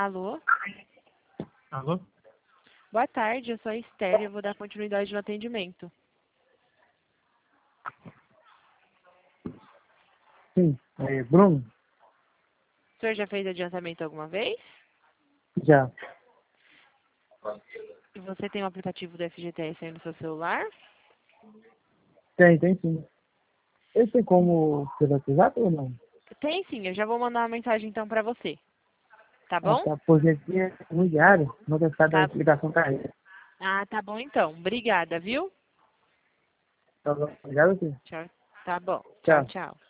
Alô? Alô? Boa tarde, eu sou a Esther e eu vou dar continuidade no atendimento. Sim, Bruno? O senhor já fez adiantamento alguma vez? Já. E você tem o aplicativo do FGTS aí no seu celular? Tem sim. Ele tem como privatizar ou não? Tem sim, eu já vou mandar uma mensagem então pra você. Tá Ah, bom? tá, porque aqui é no diário, não deve estar da Tá. explicação tá aí. Ah, tá bom então. Obrigada, viu? Tá bom, obrigado, sim. Tchau. Tá bom. Tchau, Tchau. tchau.